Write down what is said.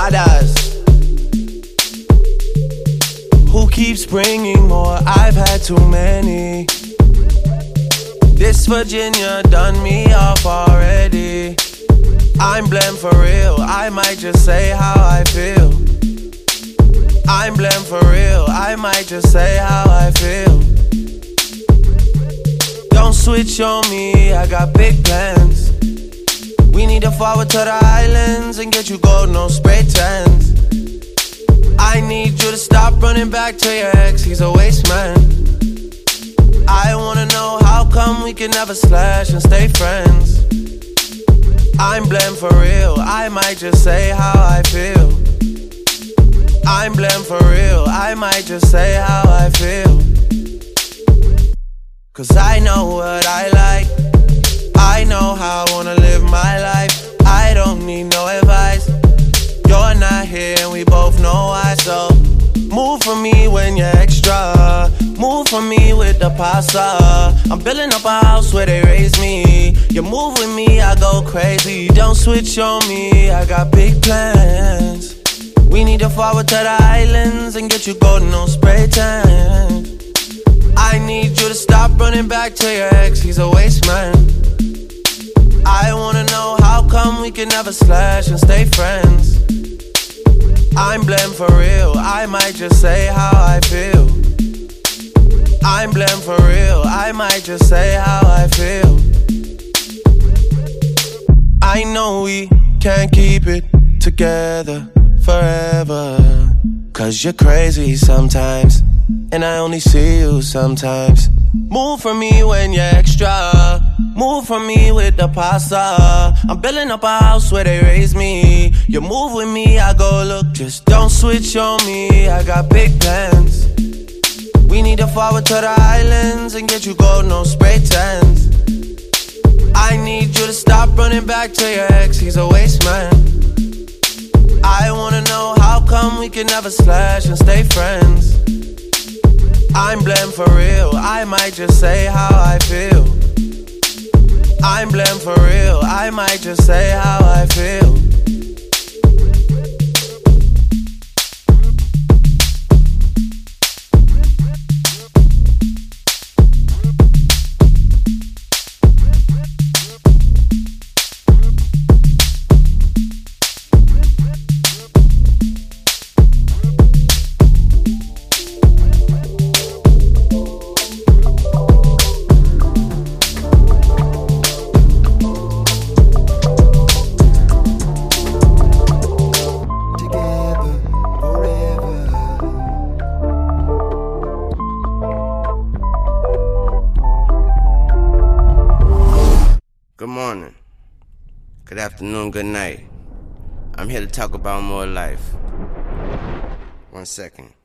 Badass. Who keeps bringing more? I've had too many. This Virginia done me off already. I'm blamed for real, I might just say how I feel. I'm blamed for real, I might just say how I feel. Don't switch on me, I got big plans. We need to forward to the islands and get you gold, no spray tans. I need you to stop running back to your ex, he's a waste man. I wanna know how come we can never slash and stay friends. I'm blamed for real, I might just say how I feel. I'm blamed for real, I might just say how I feel. Cause I know what I like, I know how I wanna live my life. I don't need no advice, you're not here and we both know why. So move for me when you're extra, move for me with the pasta. I'm building up a house where they raise me. You move with me, I go crazy. Don't switch on me, I got big plans. We need to forward to the islands and get you golden, no spray tan. I need you to stop running back to your ex, he's a waste man. I wanna know how come we can never slash and stay friends. I'm blamed for real, I might just say how I feel. I'm blamed for real, I might just say how I feel. I know we can't keep it together forever, cause you're crazy sometimes, and I only see you sometimes. Move for me when you're extra, move for me with the pasta. I'm building up a house where they raise me. You move with me, I go look, just don't switch on me, I got big plans. We need to forward to the islands and get you gold, no spray tans. I need you to stop running back to your ex, he's a waste man. I wanna know how come we can never slash and stay friends. I'm blamed for real, I might just say how I feel. I'm blamed for real, I might just say how I feel. Good morning, good afternoon, good night. I'm here to talk about more life. 1 second.